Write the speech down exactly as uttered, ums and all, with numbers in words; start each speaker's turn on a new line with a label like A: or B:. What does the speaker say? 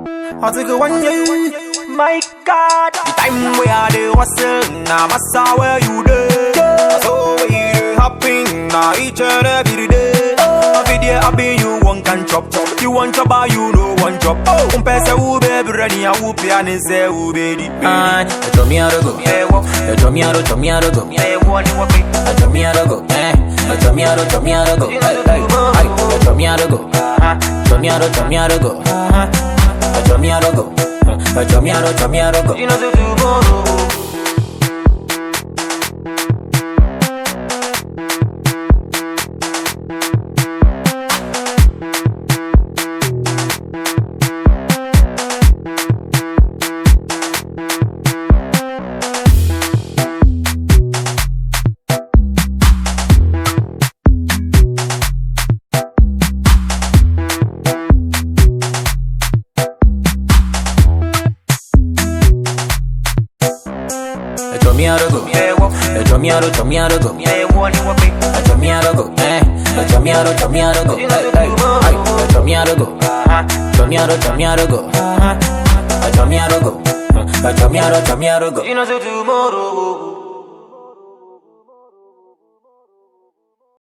A: I take a one year. My God, the time we are the hustle, now massa where you there. So we happen now each and every day. A video I be you one can chop chop. You want to buy you no one chop. Oh, um pesa u baby ready a u piano say u baby.
B: Ah, to me a go. To me a to me a go. To me a go. Eh, to me a to me a go. Hey, to me a go. To me a to me a go. To me a go. To me a to me a go.
A: You know the tomorrow.
B: To me a go, to me a to me a go, to me a go, eh, to me a to me a go, hey, to me a go, to me a to me a go, to me a go, to me a to me a go.
A: You know the tomorrow.